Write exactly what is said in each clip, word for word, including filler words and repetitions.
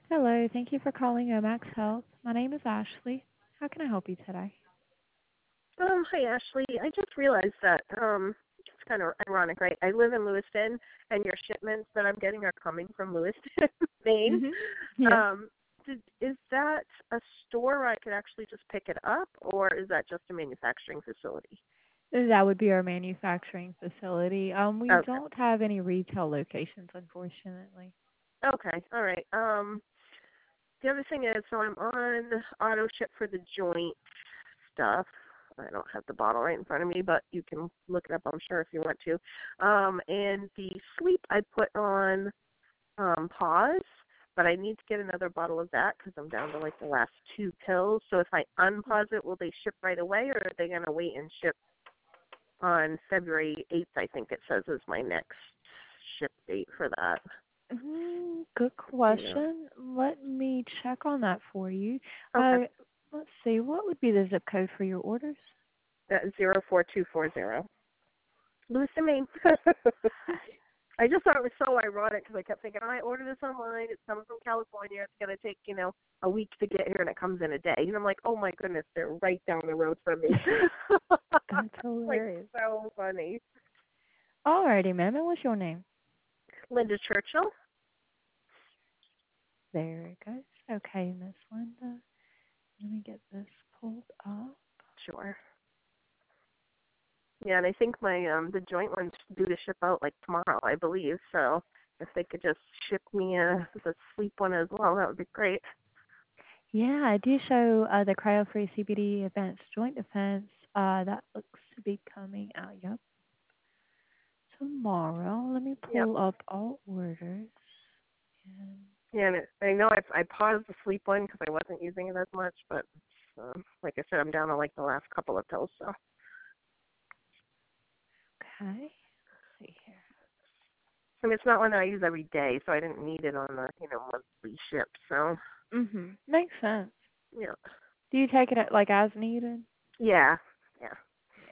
Hello, thank you for calling Omax Health. My name is Ashley. How can I help you today? Um, hi Ashley. I just realized that um it's kind of ironic, right? I live in Lewiston, and your shipments that I'm getting are coming from Lewiston, Maine. Mhm. Yes. Um, did, is that a store where I could actually just pick it up, or is that just a manufacturing facility? That would be our manufacturing facility. Um, we Okay. don't have any retail locations, unfortunately. Okay. All right. Um, the other thing is, so I'm on auto ship for the joint stuff. I don't have the bottle right in front of me, but you can look it up, I'm sure, if you want to. Um, and the sleep I put on um, pause, but I need to get another bottle of that because I'm down to like the last two pills. So if I unpause it, will they ship right away, or are they going to wait and ship on February eighth, I think it says is my next ship date for that. Mm, good Yeah. question. Let me check on that for you. Okay. Uh, let's see. What would be the zip code for your orders? That zero four two four zero. Lewiston, Maine. I just thought it was so ironic because I kept thinking, oh, I ordered this online. It's coming from California. It's going to take, you know, a week to get here, and it comes in a day. And I'm like, oh, my goodness, they're right down the road from me. That's Like, hilarious. so funny. Alrighty, ma'am. And what's your name? Linda Churchill? There it goes. Okay, Miss Linda. Let me get this pulled up. Sure. Yeah, and I think my um the joint one's due to ship out, like, tomorrow, I believe. So if they could just ship me uh, the sleep one as well, that would be great. Yeah, I do show uh, the cryo-free C B D Advanced Joint Defense. Uh, that looks to be coming out, yep, tomorrow. Let me Yep. pull up all orders. And, Yeah, and it, I know I, I paused the sleep one because I wasn't using it as much, but um, like I said, I'm down to like the last couple of pills. So okay, let's see here. I mean, it's not one that I use every day, so I didn't need it on the you know monthly ship. So Mm-hmm. Makes sense. yeah, Do you take it at, like as needed? yeah, yeah. Yeah.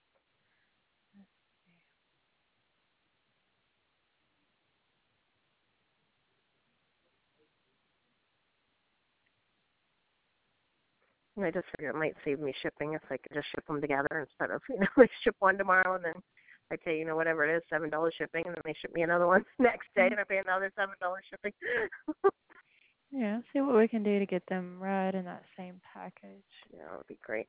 And I just figured it might save me shipping if I could just ship them together instead of you know like ship one tomorrow and then I pay you know whatever it is seven dollars shipping and then they ship me another one next day Mm, and I pay another seven dollars shipping. yeah, see what we can do to get them right in that same package. Yeah, that would be great.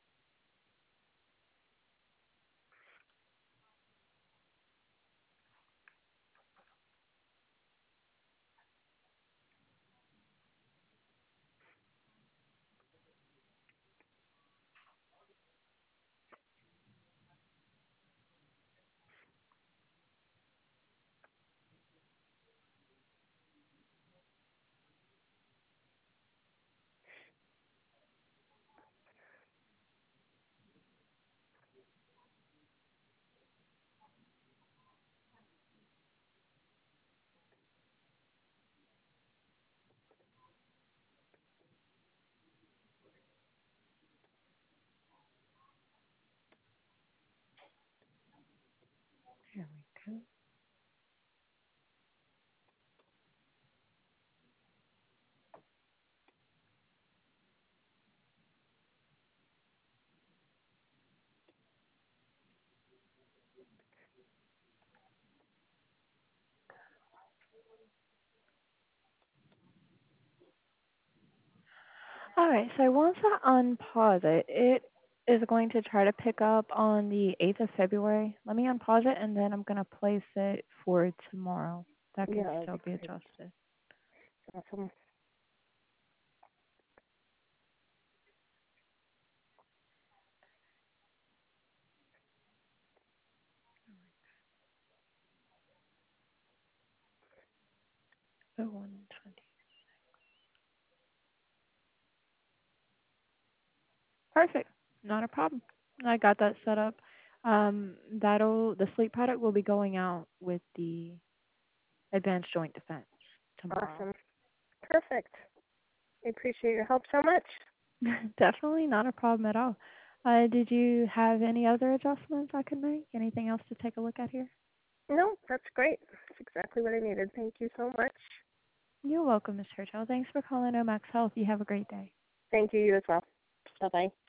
There we go. All right, so once I unpause it, it is going to try to pick up on the eighth of February. Let me unpause it, and then I'm going to place it for tomorrow. That Yeah, can that would still be be great. adjusted. Awesome. Oh, one twenty. Perfect. Not a problem. I got that set up. Um, that'll the sleep product will be going out with the advanced joint defense tomorrow. Awesome. Perfect. I appreciate your help so much. Definitely not a problem at all. Uh, did you have any other adjustments I could make? Anything else to take a look at here? No, that's great. That's exactly what I needed. Thank you so much. You're welcome, Miz Churchill. Thanks for calling Omax Health. You have a great day. Thank you. You as well. Bye bye.